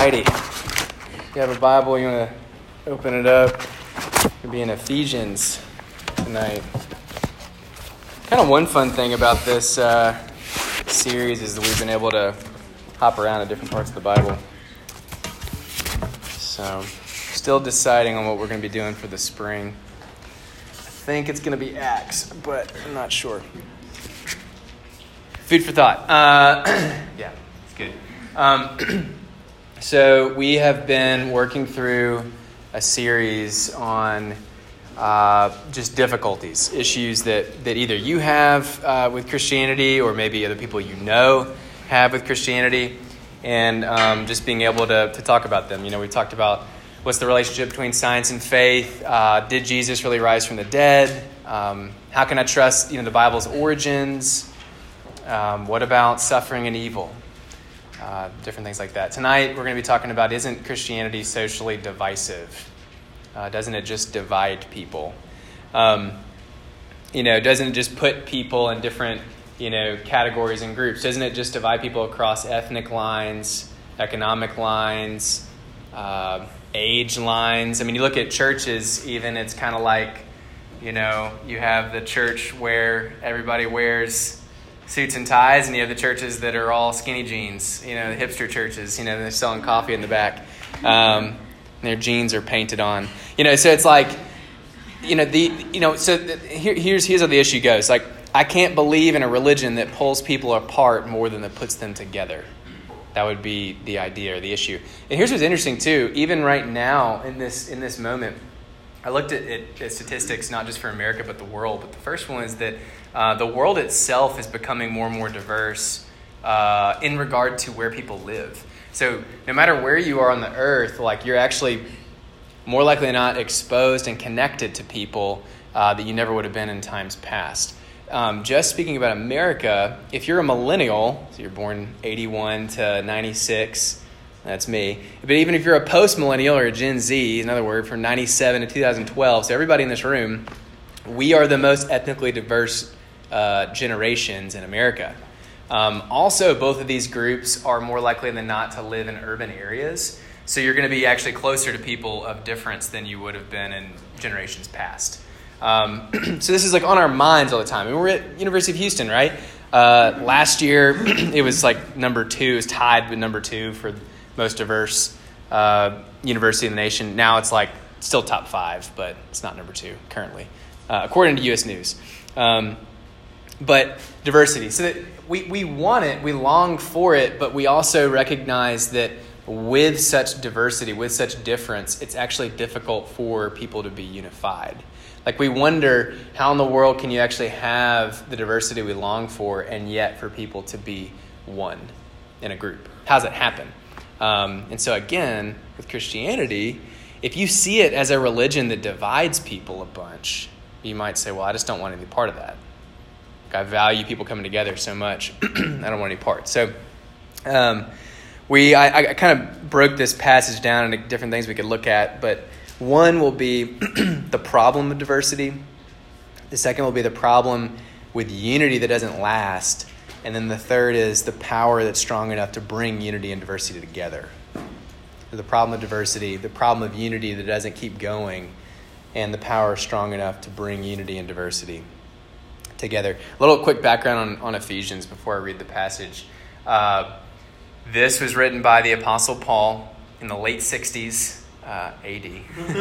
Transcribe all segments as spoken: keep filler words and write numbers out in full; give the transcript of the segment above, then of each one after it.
righty. If you have a Bible, you want to open it up. We'll be in Ephesians tonight. Kind of one fun thing about this uh, series is that we've been able to hop around to different parts of the Bible. So, still deciding on what we're going to be doing for the spring. I think it's going to be Acts, but I'm not sure. Food for thought. Uh, yeah, it's good. Um, so we have been working through a series on uh, just difficulties, issues that, that either you have uh, with Christianity or maybe other people you know have with Christianity, and um, just being able to, to talk about them. You know, we talked about what's the relationship between science and faith. Uh, did Jesus really rise from the dead? Um, how can I trust, you know, the Bible's origins? Um, what about suffering and evil? Uh, different things like that. Tonight, we're going to be talking about, isn't Christianity socially divisive? Uh, doesn't it just divide people? Um, you know, doesn't it just put people in different, you know, categories and groups? Doesn't it just divide people across ethnic lines, economic lines, uh, age lines? I mean, you look at churches, even, it's kind of like, you know, you have the church where everybody wears suits and ties, and you have the churches that are all skinny jeans, you know, the hipster churches, you know, they're selling coffee in the back. Um, their jeans are painted on. You know, so it's like, you know, the, you know, so the, here, here's, here's how the issue goes. Like, I can't believe in a religion that pulls people apart more than that puts them together. That would be the idea or the issue. And here's what's interesting too, even right now in this, in this moment, I looked at, at, at statistics, not just for America, but the world. But the first one is that uh, the world itself is becoming more and more diverse uh, in regard to where people live. So no matter where you are on the earth, like you're actually more likely than not exposed and connected to people uh, that you never would have been in times past. Um, just speaking about America, if you're a millennial, so you're born eighty-one to ninety-six, that's me. But even if you're a post-millennial or a Gen Z, another word, from ninety-seven to two thousand twelve, so everybody in this room, we are the most ethnically diverse uh, generations in America. Um, also, both of these groups are more likely than not to live in urban areas. So you're going to be actually closer to people of difference than you would have been in generations past. Um, so this is like on our minds all the time. I mean, we're at University of Houston, right? Uh, last year, it was like number two. It was tied with number two for most diverse uh, university in the nation. Now it's like still top five, but it's not number two currently, uh, according to U S News. Um, but diversity. So that we, we want it, we long for it, but we also recognize that with such diversity, with such difference, it's actually difficult for people to be unified. Like we wonder, how in the world can you actually have the diversity we long for and yet for people to be one in a group? How does it happen? Um, and so again, with Christianity, if you see it as a religion that divides people a bunch, you might say, well, I just don't want any part of that. Like, I value people coming together so much. I don't want any part. So um, we, I, I kind of broke this passage down into different things we could look at, but one will be the problem of diversity. The second will be the problem with unity that doesn't last. And then the third is the power that's strong enough to bring unity and diversity together. So the problem of diversity, the problem of unity that doesn't keep going, and the power strong enough to bring unity and diversity together. A little quick background on, on Ephesians before I read the passage. Uh, this was written by the Apostle Paul in the late sixties uh, A D.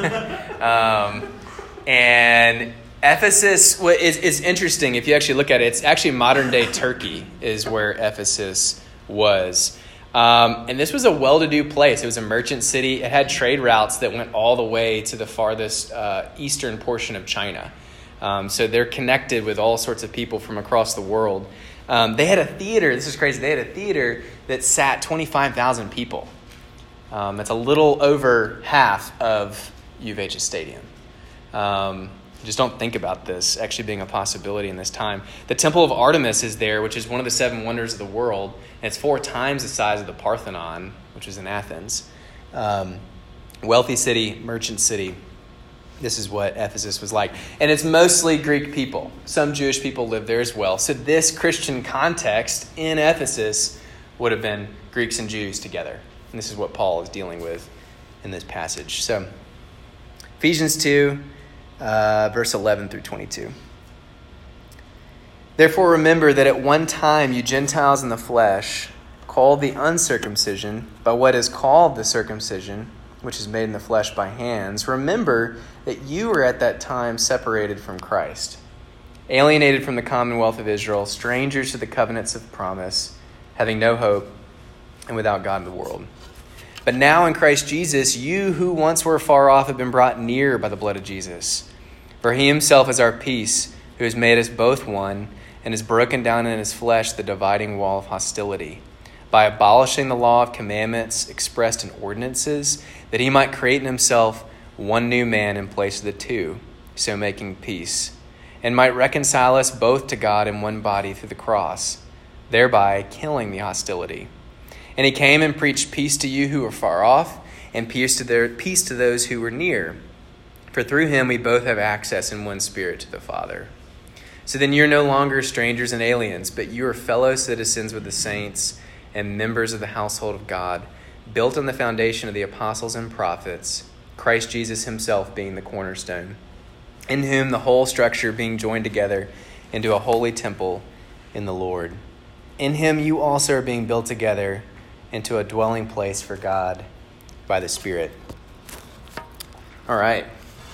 um, and Ephesus is, is interesting. If you actually look at it, it's actually modern-day Turkey is where Ephesus was. Um, and this was a well-to-do place. It was a merchant city. It had trade routes that went all the way to the farthest uh, eastern portion of China. Um, so they're connected with all sorts of people from across the world. Um, they had a theater. This is crazy. They had a theater that sat twenty-five thousand people. Um, that's a little over half of U of H's stadium. Um, just don't think about this actually being a possibility in this time. The Temple of Artemis is there, which is one of the seven wonders of the world. And it's four times the size of the Parthenon, which is in Athens. Um, wealthy city, merchant city. This is what Ephesus was like. And it's mostly Greek people. Some Jewish people live there as well. So this Christian context in Ephesus would have been Greeks and Jews together. And this is what Paul is dealing with in this passage. So, Ephesians two, uh, verse eleven through twenty-two. Therefore remember that at one time you Gentiles in the flesh, called the uncircumcision by what is called the circumcision, which is made in the flesh by hands, remember that you were at that time separated from Christ, alienated from the commonwealth of Israel, strangers to the covenants of promise, having no hope, and without God in the world. But now in Christ Jesus, you who once were far off have been brought near by the blood of Jesus. For he himself is our peace, who has made us both one, and has broken down in his flesh the dividing wall of hostility, by abolishing the law of commandments expressed in ordinances, that he might create in himself one new man in place of the two, so making peace, and might reconcile us both to God in one body through the cross, thereby killing the hostility. And he came and preached peace to you who were far off, and peace to their peace to those who were near. For through him we both have access in one spirit to the Father. So then you're no longer strangers and aliens, but you are fellow citizens with the saints and members of the household of God, built on the foundation of the apostles and prophets, Christ Jesus himself being the cornerstone, in whom the whole structure being joined together into a holy temple in the Lord. In him you also are being built together into a dwelling place for God by the Spirit. All right.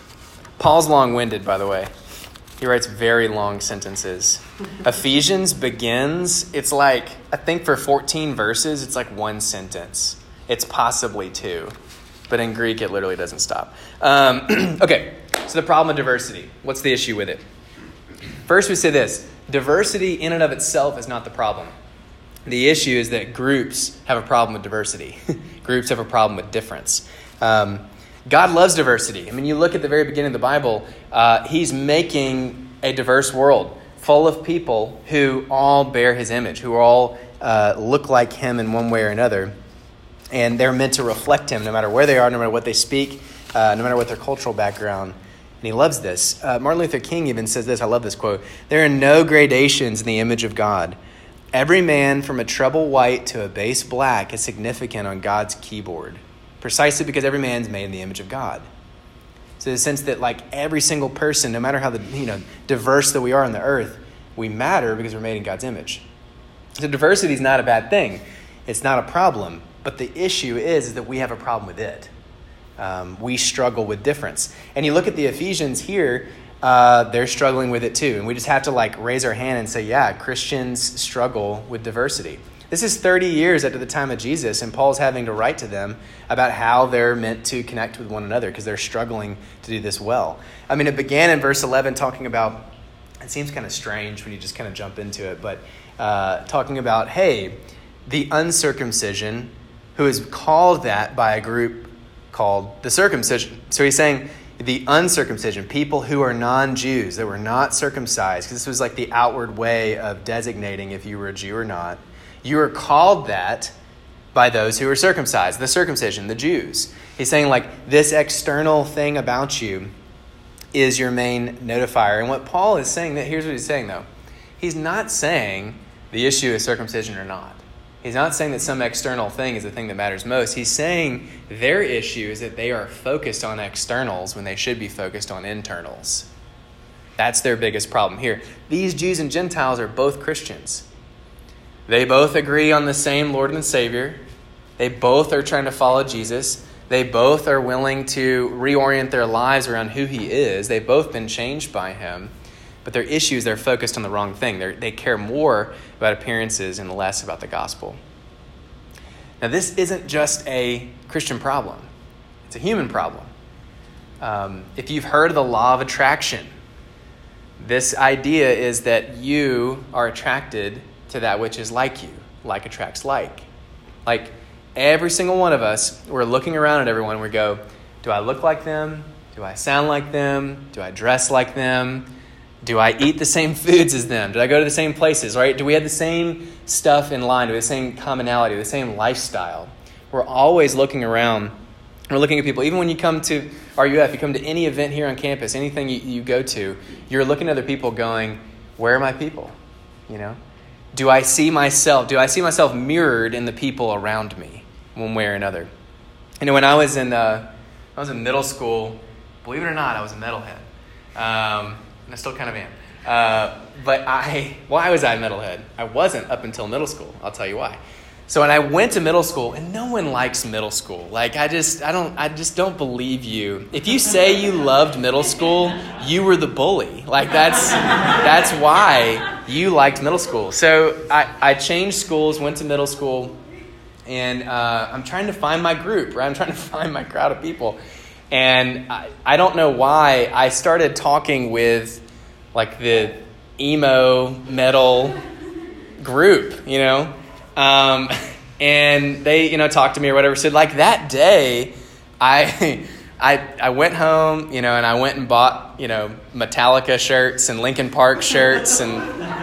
Paul's long-winded, by the way. He writes very long sentences. Ephesians begins, it's like, I think for fourteen verses, it's like one sentence. It's possibly two. But in Greek, it literally doesn't stop. Um, okay, so the problem of diversity. What's the issue with it? First, we say this. Diversity in and of itself is not the problem. The issue is that groups have a problem with diversity. Groups have a problem with difference. Um, God loves diversity. I mean, you look at the very beginning of the Bible, uh, he's making a diverse world full of people who all bear his image, who all uh, look like him in one way or another. And they're meant to reflect him no matter where they are, no matter what they speak, uh, no matter what their cultural background. And he loves this. Uh, Martin Luther King even says this. I love this quote. There are no gradations in the image of God. Every man from a treble white to a base black is significant on God's keyboard, precisely because every man's made in the image of God. So the sense that like every single person, no matter how the, you know, diverse that we are on the earth, we matter because we're made in God's image. So diversity is not a bad thing. It's not a problem. But the issue is, is that we have a problem with it. Um, we struggle with difference. And you look at the Ephesians here, uh, they're struggling with it too. And we just have to like raise our hand and say, yeah, Christians struggle with diversity. This is thirty years after the time of Jesus, and Paul's having to write to them about how they're meant to connect with one another because they're struggling to do this well. I mean, it began in verse eleven talking about, it seems kind of strange when you just kind of jump into it, but uh, talking about, hey, the uncircumcision, who is called that by a group called the circumcision. So he's saying the uncircumcision, people who are non-Jews, that were not circumcised, because this was like the outward way of designating if you were a Jew or not. You are called that by those who are circumcised, the circumcision, the Jews. He's saying like this external thing about you is your main notifier. And what Paul is saying, that here's what he's saying though. He's not saying the issue is circumcision or not. He's not saying that some external thing is the thing that matters most. He's saying their issue is that they are focused on externals when they should be focused on internals. That's their biggest problem here. These Jews and Gentiles are both Christians. They both agree on the same Lord and Savior. They both are trying to follow Jesus. They both are willing to reorient their lives around who he is. They've both been changed by him. But their issues, they're focused on the wrong thing. They're, they care more about appearances and less about the gospel. Now, this isn't just a Christian problem. It's a human problem. Um, if you've heard of the law of attraction, this idea is that you are attracted to that which is like you. Like attracts like. Like every single one of us, we're looking around at everyone and we go, do I look like them? Do I sound like them? Do I dress like them? Do I eat the same foods as them? Do I go to the same places, right? Do we have the same stuff in line? Do we have the same commonality, the same lifestyle? We're always looking around. We're looking at people. Even when you come to R U F, you come to any event here on campus, anything you, you go to, you're looking at other people going, where are my people? You know? Do I see myself? Do I see myself mirrored in the people around me? one way or another. You know, when I was in uh, I was in middle school, believe it or not, I was a metalhead. Um, and I still kind of am. Uh, but I, why was I a metalhead? I wasn't up until middle school. I'll tell you why. So when I went to middle school, and no one likes middle school. Like I just, I don't, I just don't believe you. If you say you loved middle school, you were the bully. Like that's, that's why you liked middle school. So I, I changed schools, went to middle school, and uh, I'm trying to find my group, right? I'm trying to find my crowd of people. And I, I don't know why I started talking with like the emo metal group, you know? Um, and they, you know, talked to me or whatever. So like that day, I, I, I went home, you know, and I went and bought, you know, Metallica shirts and Linkin Park shirts and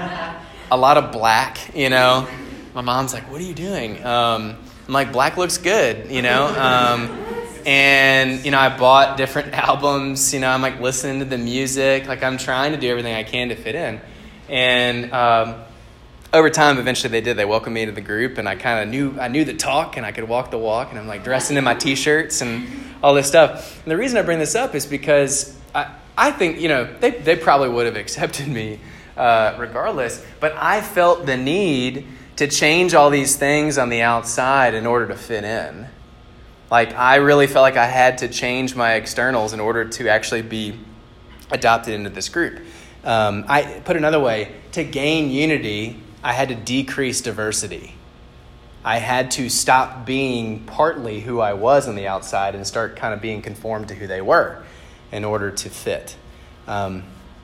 a lot of black, you know. My mom's like, what are you doing? Um, I'm like, black looks good, you know. Um, and, you know, I bought different albums, you know, I'm like listening to the music. Like I'm trying to do everything I can to fit in. And, um, over time, eventually they did. They welcomed me into the group, and I kind of knew I knew the talk, and I could walk the walk, and I'm like dressing in my T-shirts and all this stuff. And the reason I bring this up is because I, I think, you know, they, they probably would have accepted me uh, regardless, but I felt the need to change all these things on the outside in order to fit in. Like I really felt like I had to change my externals in order to actually be adopted into this group. Um, I put another way, to gain unity, I had to decrease diversity. I had to stop being partly who I was on the outside and start kind of being conformed to who they were in order to fit. Um,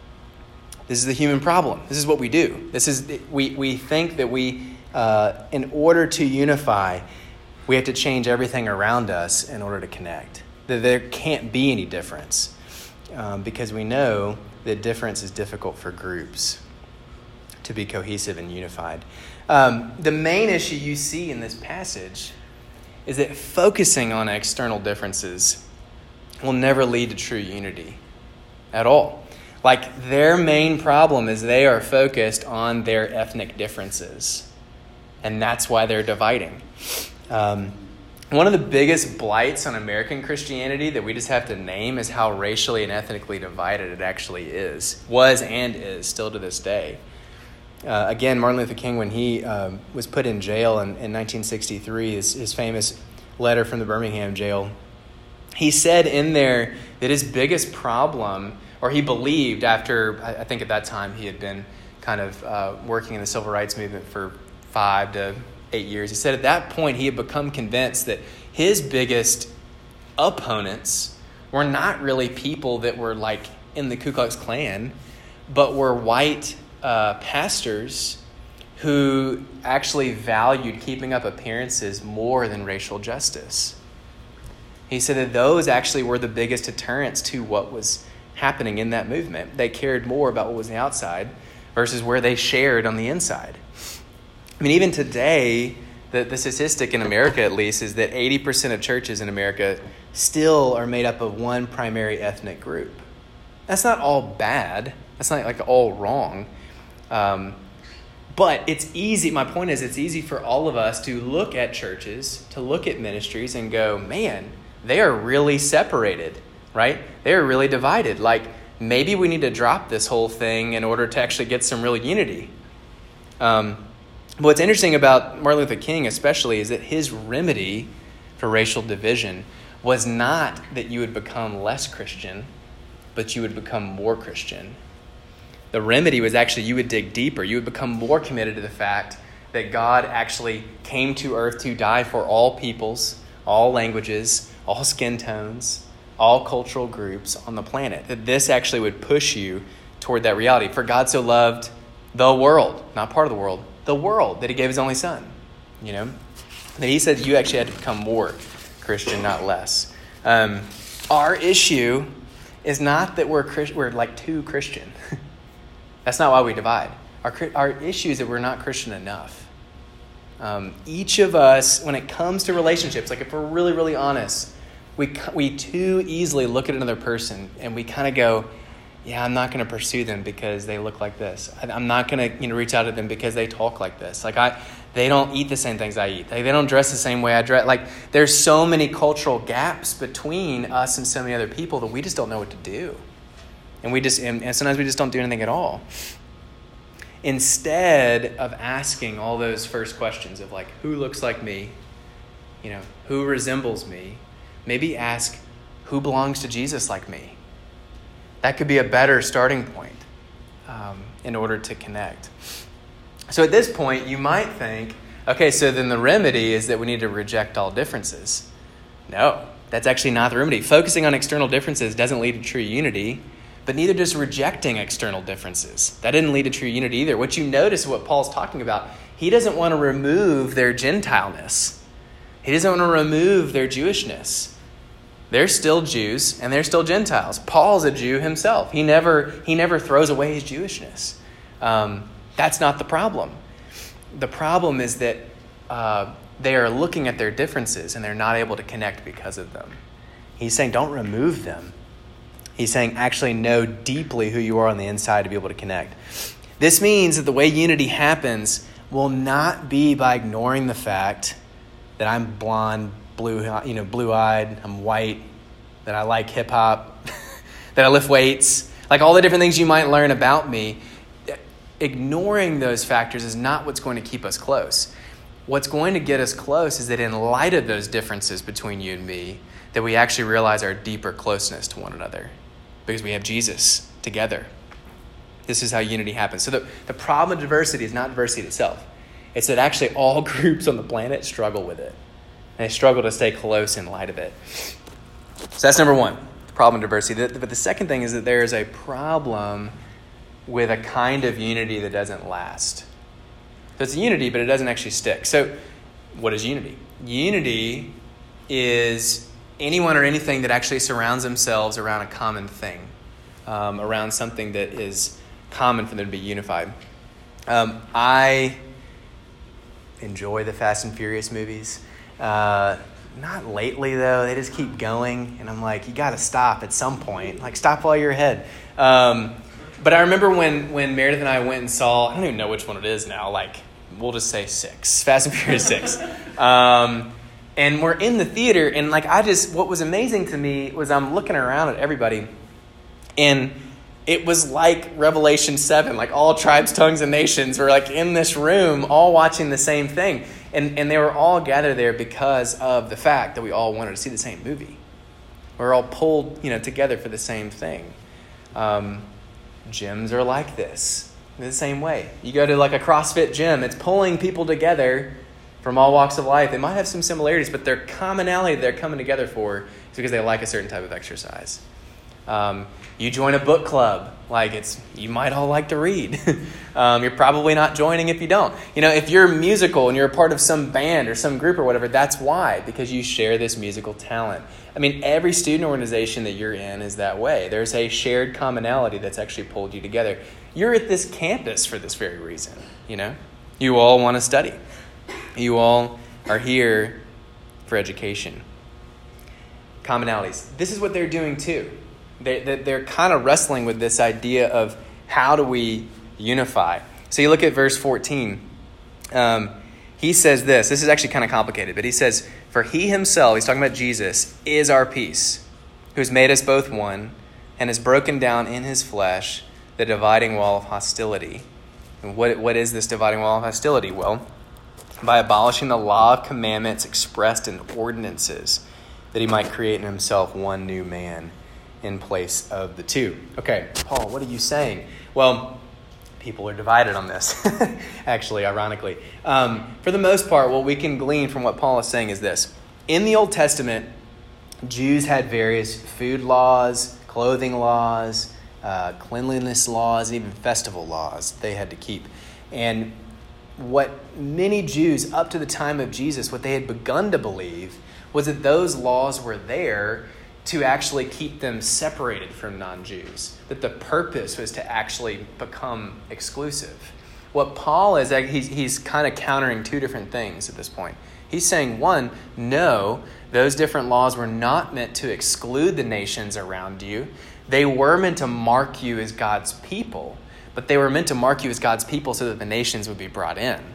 this is the human problem. This is what we do. This is we we think that we, uh, in order to unify, we have to change everything around us in order to connect. That there can't be any difference um, because we know that difference is difficult for groups to be cohesive and unified. Um, the main issue you see in this passage is that focusing on external differences will never lead to true unity at all. Like their main problem is they are focused on their ethnic differences, and that's why they're dividing. Um, one of the biggest blights on American Christianity that we just have to name is how racially and ethnically divided it actually is, was and is still to this day. Uh, again, Martin Luther King, when he um, was put in jail in, in nineteen sixty-three, his, his famous letter from the Birmingham jail, he said in there that his biggest problem, or he believed after, I think at that time he had been kind of uh, working in the civil rights movement for five to eight years. He said at that point he had become convinced that his biggest opponents were not really people that were like in the Ku Klux Klan, but were white Uh, pastors who actually valued keeping up appearances more than racial justice. He said that those actually were the biggest deterrents to what was happening in that movement. They cared more about what was on the outside versus where they shared on the inside. I mean, even today, the, the statistic in America, at least, is that eighty percent of churches in America still are made up of one primary ethnic group. That's not all bad. That's not like all wrong. Um, but it's easy. My point is it's easy for all of us to look at churches, to look at ministries and go, man, they are really separated, right? They are really divided. Like maybe we need to drop this whole thing in order to actually get some real unity. Um, what's interesting about Martin Luther King especially is that his remedy for racial division was not that you would become less Christian, but you would become more Christian. The remedy was actually you would dig deeper. You would become more committed to the fact that God actually came to earth to die for all peoples, all languages, all skin tones, all cultural groups on the planet. That this actually would push you toward that reality. For God so loved the world, not part of the world, the world, that he gave his only son. You know, that he said you actually had to become more Christian, not less. Um, our issue is not that we're Christ- we're like too Christian. That's not why we divide. Our our issue is that we're not Christian enough. Um, each of us, when it comes to relationships, like if we're really, really honest, we we too easily look at another person and we kind of go, yeah, I'm not going to pursue them because they look like this. I, I'm not going to you know reach out to them because they talk like this. Like I, They don't eat the same things I eat. They, they don't dress the same way I dress. Like, there's so many cultural gaps between us and so many other people that we just don't know what to do. And we just, and, and sometimes we just don't do anything at all. Instead of asking all those first questions of like, who looks like me? You know, who resembles me? Maybe ask, who belongs to Jesus like me? That could be a better starting point um, in order to connect. So at this point, you might think, okay, so then the remedy is that we need to reject all differences. No, that's actually not the remedy. Focusing on external differences doesn't lead to true unity, but neither does rejecting external differences. That didn't lead to true unity either. What you notice, what Paul's talking about, he doesn't want to remove their Gentileness. He doesn't want to remove their Jewishness. They're still Jews and they're still Gentiles. Paul's a Jew himself. He never he never throws away his Jewishness. Um, that's not the problem. The problem is that uh, they are looking at their differences and they're not able to connect because of them. He's saying don't remove them. He's saying actually know deeply who you are on the inside to be able to connect. This means that the way unity happens will not be by ignoring the fact that I'm blonde, blue, you know, blue-eyed, I'm white, that I like hip-hop, that I lift weights, like all the different things you might learn about me. Ignoring those factors is not what's going to keep us close. What's going to get us close is that in light of those differences between you and me, that we actually realize our deeper closeness to one another because we have Jesus together. This is how unity happens. So the, the problem of diversity is not diversity itself. It's that actually all groups on the planet struggle with it. And they struggle to stay close in light of it. So that's number one, the problem of diversity. But the second thing is that there is a problem with a kind of unity that doesn't last. So it's a unity, but it doesn't actually stick. So what is unity? Unity is anyone or anything that actually surrounds themselves around a common thing, um, around something that is common for them to be unified. Um, I enjoy the Fast and Furious movies. Uh, not lately, though. They just keep going. And I'm like, you got to stop at some point. Like, stop while you're ahead. Um, but I remember when, when Meredith and I went and saw, I don't even know which one it is now. Like, we'll just say six. Fast and Furious six. Um, and we're in the theater. And, like, I just, what was amazing to me was I'm looking around at everybody. And it was like Revelation seven. Like, all tribes, tongues, and nations were, like, in this room all watching the same thing. And and they were all gathered there because of the fact that we all wanted to see the same movie. We were all pulled, you know, together for the same thing. Um, gyms are like this, in the same way. You go to like a CrossFit gym, it's pulling people together from all walks of life. They might have some similarities, but their commonality they're coming together for is because they like a certain type of exercise. Um, you join a book club, like it's you might all like to read. um, you're probably not joining if you don't. You know, if you're musical and you're a part of some band or some group or whatever, that's why, because you share this musical talent. I mean, every student organization that you're in is that way. There's a shared commonality that's actually pulled you together. You're at this campus for this very reason, you know? You all want to study. You all are here for education. Commonalities. This is what they're doing too. They, they're kind of wrestling with this idea of how do we unify. So you look at verse fourteen. Um, he says this. This is actually kind of complicated, but he says, for he himself, he's talking about Jesus, is our peace, who's made us both one and has broken down in his flesh the dividing wall of hostility. And what, what is this dividing wall of hostility? Well, by abolishing the law of commandments expressed in ordinances, that he might create in himself one new man in place of the two. Okay, Paul, what are you saying? Well, people are divided on this, actually, ironically. Um, for the most part, what we can glean from what Paul is saying is this. In the Old Testament, Jews had various food laws, clothing laws, uh, cleanliness laws, even festival laws they had to keep. And what many Jews, up to the time of Jesus, what they had begun to believe was that those laws were there to actually keep them separated from non-Jews, that the purpose was to actually become exclusive. What Paul is, he's, he's kind of countering two different things at this point. He's saying, one, no, those different laws were not meant to exclude the nations around you. They were meant to mark you as God's people, but they were meant to mark you as God's people so that the nations would be brought in.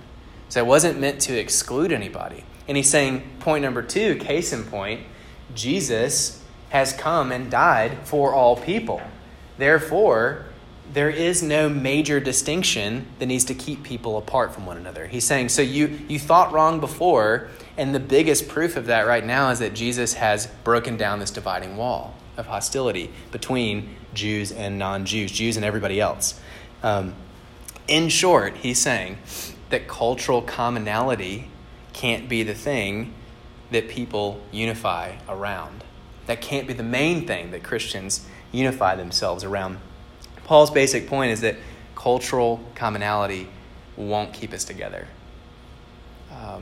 So it wasn't meant to exclude anybody. And he's saying, point number two, case in point, Jesus has come and died for all people. Therefore, there is no major distinction that needs to keep people apart from one another. He's saying, so you, you thought wrong before, and the biggest proof of that right now is that Jesus has broken down this dividing wall of hostility between Jews and non-Jews, Jews and everybody else. Um, in short, he's saying that cultural commonality can't be the thing that people unify around. That can't be the main thing that Christians unify themselves around. Paul's basic point is that cultural commonality won't keep us together. Um,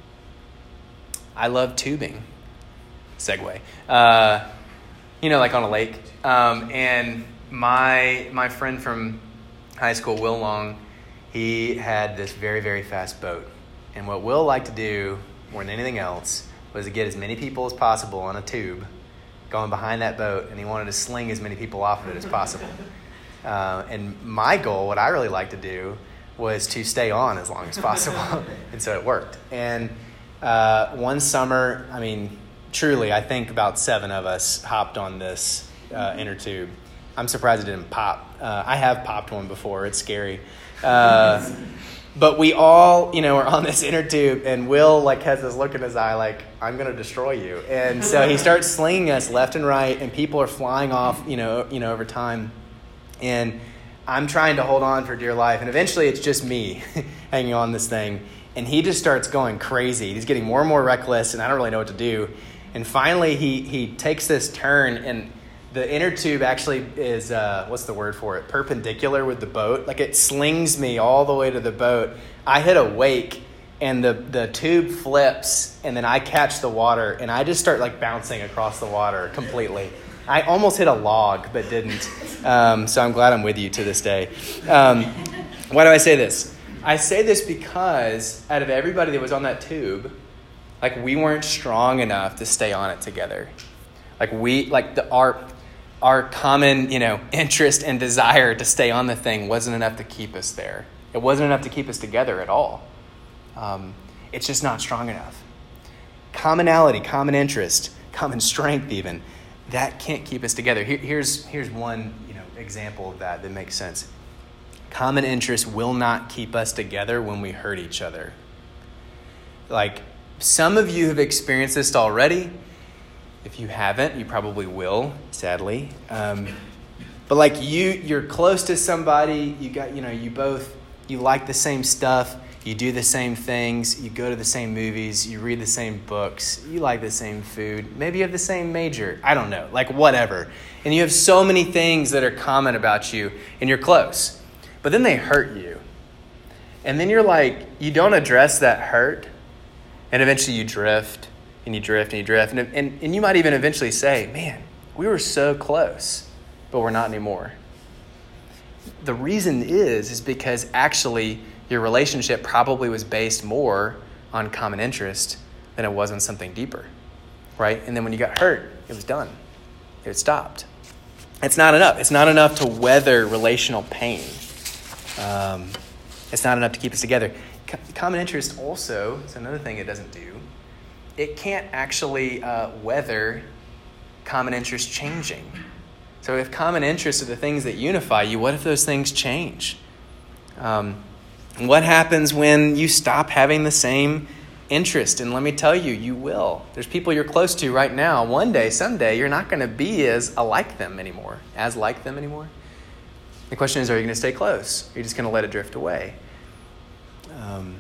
I love tubing. Segue. Uh, you know, like on a lake. Um, and my my friend from high school, Will Long, he had this very, very fast boat. And what Will liked to do more than anything else was to get as many people as possible on a tube going behind that boat, and he wanted to sling as many people off of it as possible. Uh, and my goal, what I really like to do, was to stay on as long as possible. And so it worked. And uh, one summer, I mean, truly, I think about seven of us hopped on this uh, inner tube. I'm surprised it didn't pop. Uh, I have popped one before. It's scary. Uh, but we all, you know, are on this inner tube, and Will, like, has this look in his eye like, I'm going to destroy you. And so he starts slinging us left and right, and people are flying off, you know, you know, over time. And I'm trying to hold on for dear life. And eventually it's just me hanging on this thing. And he just starts going crazy. He's getting more and more reckless, and I don't really know what to do. And finally he he takes this turn, and the inner tube actually is, uh, what's the word for it? Perpendicular with the boat. Like, it slings me all the way to the boat. I hit a wake, and the, the tube flips, and then I catch the water, and I just start, like, bouncing across the water completely. I almost hit a log, but didn't. Um, so I'm glad I'm with you to this day. Um, why do I say this? I say this because out of everybody that was on that tube, like, we weren't strong enough to stay on it together. Like, we, like, the our our common, you know, interest and desire to stay on the thing wasn't enough to keep us there. It wasn't enough to keep us together at all. Um, it's just not strong enough. Commonality, common interest, common strength even, that can't keep us together. Here, here's here's one, you know, example of that that makes sense. Common interest will not keep us together when we hurt each other. Like, some of you have experienced this already. If you haven't, you probably will, sadly. Um, but like you, you're close to somebody. You got, you know, you both, you like the same stuff. You do the same things. You go to the same movies. You read the same books. You like the same food. Maybe you have the same major. I don't know, like whatever. And you have so many things that are common about you, and you're close. But then they hurt you. And then you're like, you don't address that hurt. And eventually you drift. And you drift and you drift. And, and, and you might even eventually say, man, we were so close, but we're not anymore. The reason is, is because actually your relationship probably was based more on common interest than it was on something deeper, right? And then when you got hurt, it was done. It stopped. It's not enough. It's not enough to weather relational pain. Um, it's not enough to keep us together. Co- common interest also is another thing it doesn't do. It can't actually uh, weather common interest changing. So if common interests are the things that unify you, what if those things change? Um, what happens when you stop having the same interest? And let me tell you, you will. There's people you're close to right now. One day, someday, you're not going to be as alike them anymore, as like them anymore. The question is, are you going to stay close? Or are you just going to let it drift away? Um,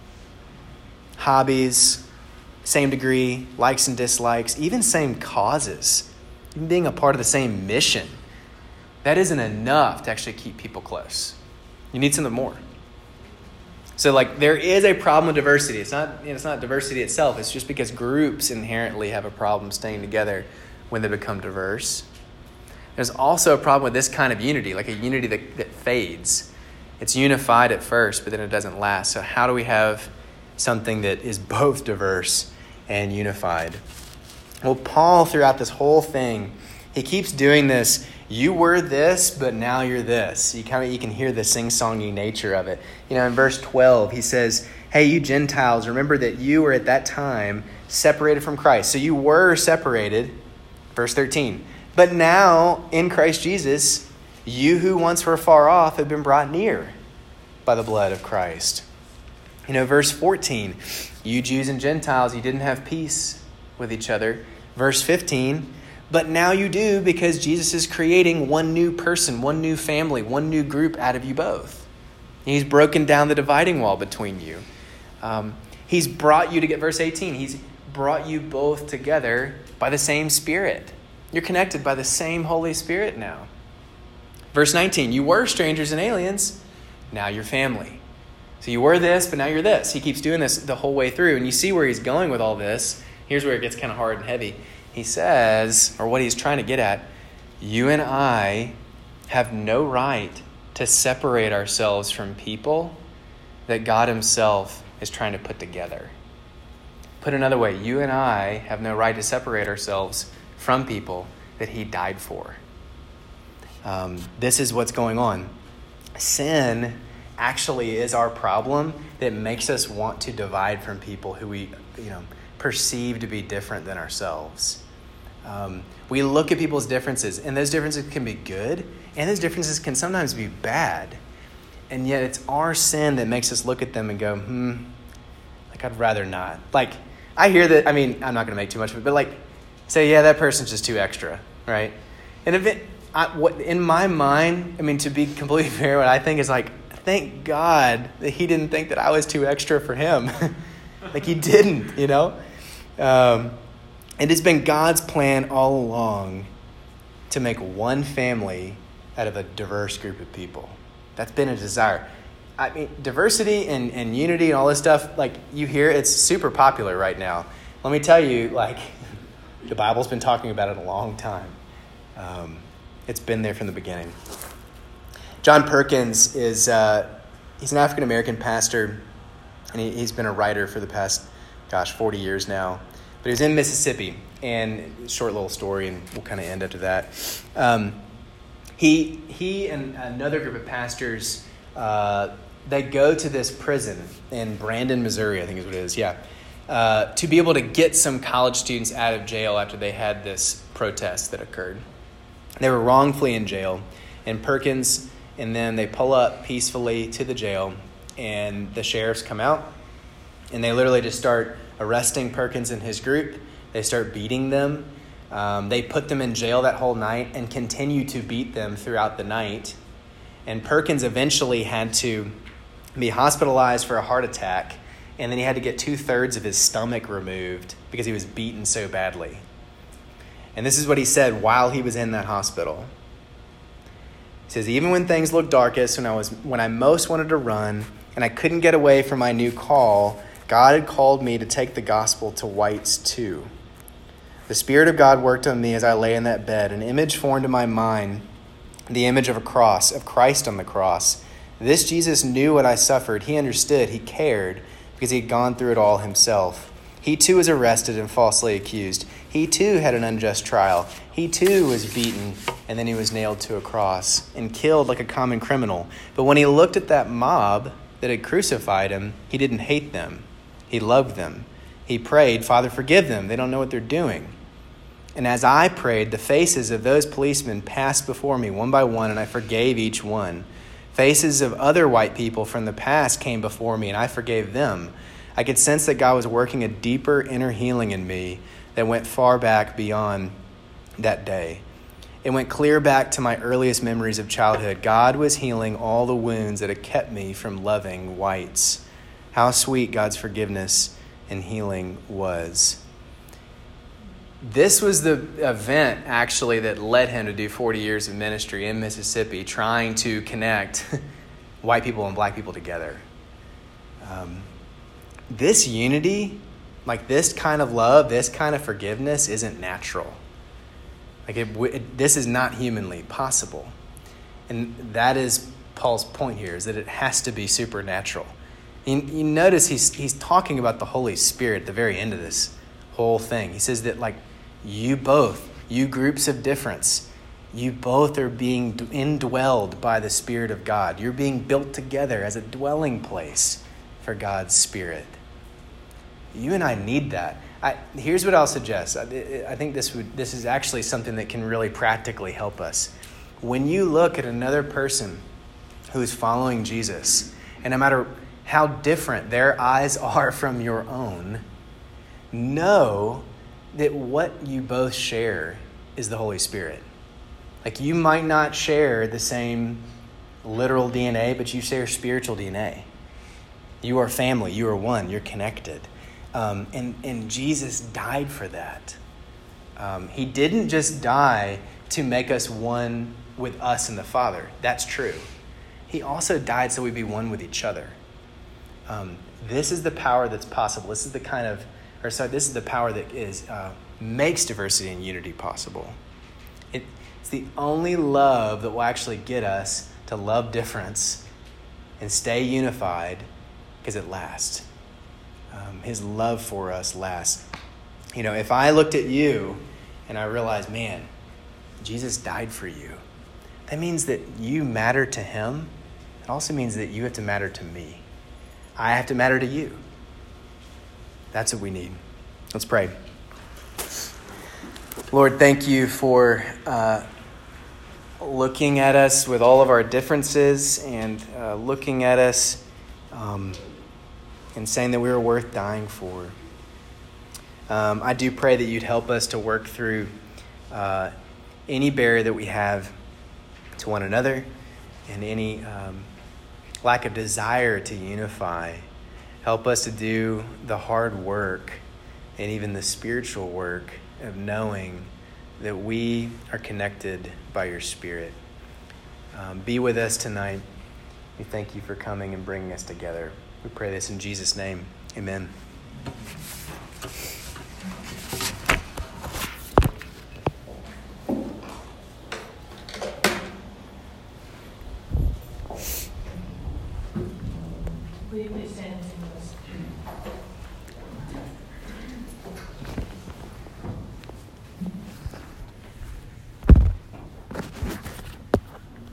hobbies, same degree, likes and dislikes, even same causes, even being a part of the same mission. That isn't enough to actually keep people close. You need something more. So, like, there is a problem with diversity. It's not, you know, it's not diversity itself. It's just because groups inherently have a problem staying together when they become diverse. There's also a problem with this kind of unity, like a unity that, that fades. It's unified at first, but then it doesn't last. So how do we have something that is both diverse and unified? Well, Paul, throughout this whole thing, he keeps doing this. You were this, but now you're this. You kind of you can hear the sing-songy nature of it. You know, in verse twelve, he says, hey, you Gentiles, remember that you were at that time separated from Christ. So you were separated, verse thirteen. But now, in Christ Jesus, you who once were far off have been brought near by the blood of Christ. You know, verse fourteen, you Jews and Gentiles, you didn't have peace with each other. Verse fifteen, but now you do because Jesus is creating one new person, one new family, one new group out of you both. He's broken down the dividing wall between you. Um, he's brought you to get, verse eighteen, he's brought you both together by the same Spirit. You're connected by the same Holy Spirit now. Verse nineteen, you were strangers and aliens, now you're family. So you were this, but now you're this. He keeps doing this the whole way through. And you see where he's going with all this. Here's where it gets kind of hard and heavy. He says, or what he's trying to get at, you and I have no right to separate ourselves from people that God himself is trying to put together. Put another way, you and I have no right to separate ourselves from people that he died for. Um, this is what's going on. Sin actually is our problem that makes us want to divide from people who we, you know, perceive to be different than ourselves. Um, we look at people's differences, and those differences can be good, and those differences can sometimes be bad. And yet it's our sin that makes us look at them and go, hmm, like I'd rather not. Like, I hear that, I mean, I'm not going to make too much of it, but like, say, yeah, that person's just too extra, right? And if it, I, what in my mind, I mean, to be completely fair, what I think is like, thank God that he didn't think that I was too extra for him. Like he didn't, you know? Um, and it's been God's plan all along to make one family out of a diverse group of people. That's been a desire. I mean, diversity and, and unity and all this stuff, like you hear, it's super popular right now. Let me tell you, like, the Bible's been talking about it a long time. Um, it's been there from the beginning. John Perkins is, uh, he's an African-American pastor, and he, he's been a writer for the past, gosh, forty years now. But he was in Mississippi, and short little story, and we'll kind of end after that. Um, he, he and another group of pastors, uh, they go to this prison in Brandon, Missouri, I think is what it is, yeah, uh, to be able to get some college students out of jail after they had this protest that occurred. They were wrongfully in jail, and Perkins and then they pull up peacefully to the jail, and the sheriffs come out, and they literally just start arresting Perkins and his group. They start beating them. Um, they put them in jail that whole night and continue to beat them throughout the night. And Perkins eventually had to be hospitalized for a heart attack, and then he had to get two-thirds of his stomach removed because he was beaten so badly. And this is what he said while he was in that hospital. He says, even when things looked darkest, when I was when I most wanted to run, and I couldn't get away from my new call, God had called me to take the gospel to whites too. The Spirit of God worked on me as I lay in that bed. An image formed in my mind, the image of a cross, of Christ on the cross. This Jesus knew what I suffered. He understood. He cared because he had gone through it all himself. He too was arrested and falsely accused. He too had an unjust trial. He too was beaten, and then he was nailed to a cross and killed like a common criminal. But when he looked at that mob that had crucified him, he didn't hate them. He loved them. He prayed, Father, forgive them. They don't know what they're doing. And as I prayed, the faces of those policemen passed before me one by one, and I forgave each one. Faces of other white people from the past came before me, and I forgave them. I could sense that God was working a deeper inner healing in me that went far back beyond that day. It went clear back to my earliest memories of childhood. God was healing all the wounds that had kept me from loving whites. How sweet God's forgiveness and healing was. This was the event, actually, that led him to do forty years of ministry in Mississippi, trying to connect white people and black people together. Um, this unity, like this kind of love, this kind of forgiveness isn't natural. Like it, it, this is not humanly possible. And that is Paul's point here, is that it has to be supernatural. You, you notice he's he's talking about the Holy Spirit at the very end of this whole thing. He says that, like, you both, you groups of difference, you both are being indwelled by the Spirit of God. You're being built together as a dwelling place for God's Spirit. You and I need that. I, here's what I'll suggest. I, I think this would this is actually something that can really practically help us. When you look at another person who is following Jesus, and no matter how different their eyes are from your own, know that what you both share is the Holy Spirit. Like, you might not share the same literal D N A, but you share spiritual D N A. You are family. You are one. You're connected. Um, and, and Jesus died for that. Um, he didn't just die to make us one with us and the Father. That's true. He also died so we'd be one with each other. Um, this is the power that's possible. This is the kind of, or sorry, this is the power that is uh, makes diversity and unity possible. It, it's the only love that will actually get us to love difference and stay unified, because it lasts. Um, his love for us lasts. You know, if I looked at you and I realized, man, Jesus died for you, that means that you matter to him. It also means that you have to matter to me. I have to matter to you. That's what we need. Let's pray. Lord, thank you for uh, looking at us with all of our differences and uh, looking at us um, and saying that we were worth dying for. Um, I do pray that you'd help us to work through uh, any barrier that we have to one another and any um, lack of desire to unify. Help us to do the hard work and even the spiritual work of knowing that we are connected by your Spirit. Um, be with us tonight. We thank you for coming and bringing us together. We pray this in Jesus' name. Amen. Will you please stand and sing with us?